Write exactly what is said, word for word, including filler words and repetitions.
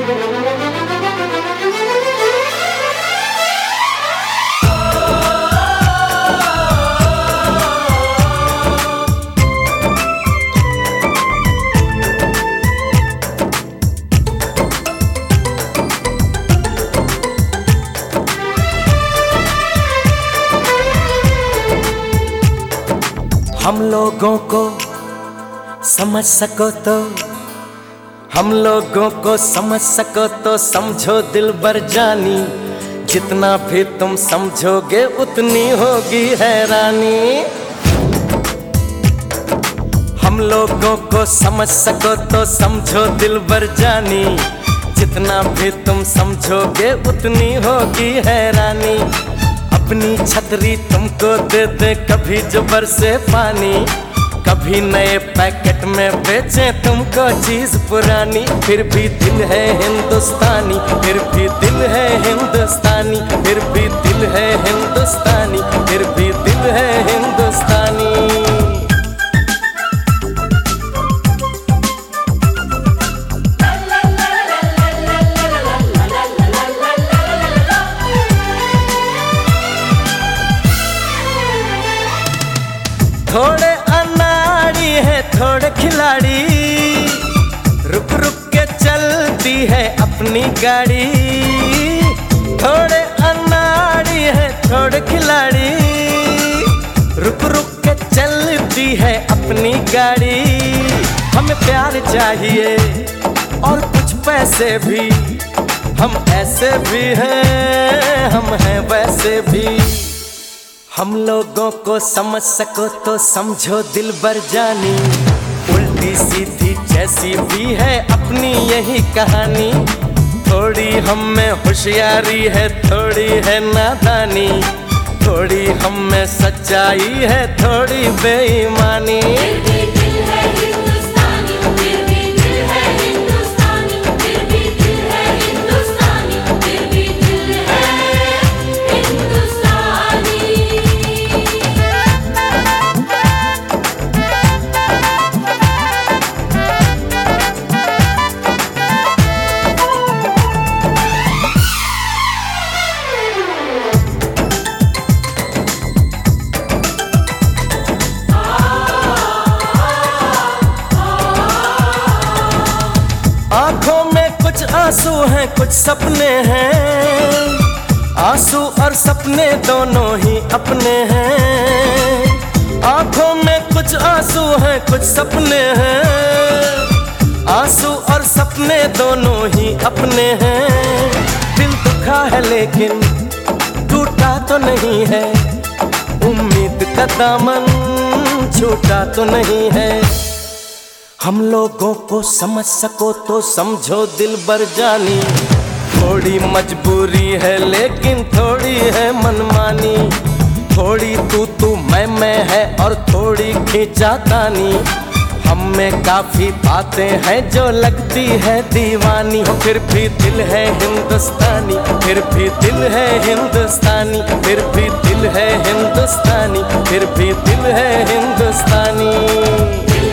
हम लोगों को समझ सको तो हम लोगों को समझ सको तो समझो दिलबर जानी, जितना भी तुम समझोगे उतनी होगी हैरानी। हम लोगों को समझ सको तो समझो दिलबर जानी, जितना भी तुम समझोगे उतनी होगी हैरानी। अपनी छतरी तुमको दे दे कभी जो बरसे पानी, कभी नए पैकेट में बेचे तुमको चीज पुरानी। फिर भी दिल है हिंदुस्तानी, फिर भी दिल है हिंदुस्तानी, फिर भी दिल है हिंदुस्तानी, फिर भी दिल है हिंदुस्तानी। थोड़े अनाड़ी है थोड़े खिलाड़ी, रुक रुक के चलती है अपनी गाड़ी। थोड़े अनाड़ी है थोड़े खिलाड़ी, रुक रुक के चलती है अपनी गाड़ी। हमें प्यार चाहिए और कुछ पैसे भी, हम ऐसे भी हैं हम हैं वैसे भी। हम लोगों को समझ सको तो समझो दिलबर जानी, उल्टी सीधी जैसी भी है अपनी यही कहानी। थोड़ी हम में होशियारी है थोड़ी है नादानी, थोड़ी हम में सच्चाई है थोड़ी बेईमानी। आंखों में कुछ आंसू हैं कुछ सपने हैं, आंसू और सपने दोनों ही अपने हैं। आंखों में कुछ आंसू हैं कुछ सपने हैं, आंसू और सपने दोनों ही अपने हैं। दिल दुखा है लेकिन टूटा तो नहीं है, उम्मीद का दामन छूटा तो नहीं है। हम लोगों को समझ सको तो समझो दिलबर जानी, थोड़ी मजबूरी है लेकिन थोड़ी है मनमानी। थोड़ी तू तू मैं मैं है और थोड़ी खींचातानी, हम में काफी बातें हैं जो लगती है दीवानी। फिर भी दिल है हिंदुस्तानी, फिर भी दिल है हिंदुस्तानी, फिर भी दिल है हिंदुस्तानी, फिर भी दिल है हिंदुस्तानी।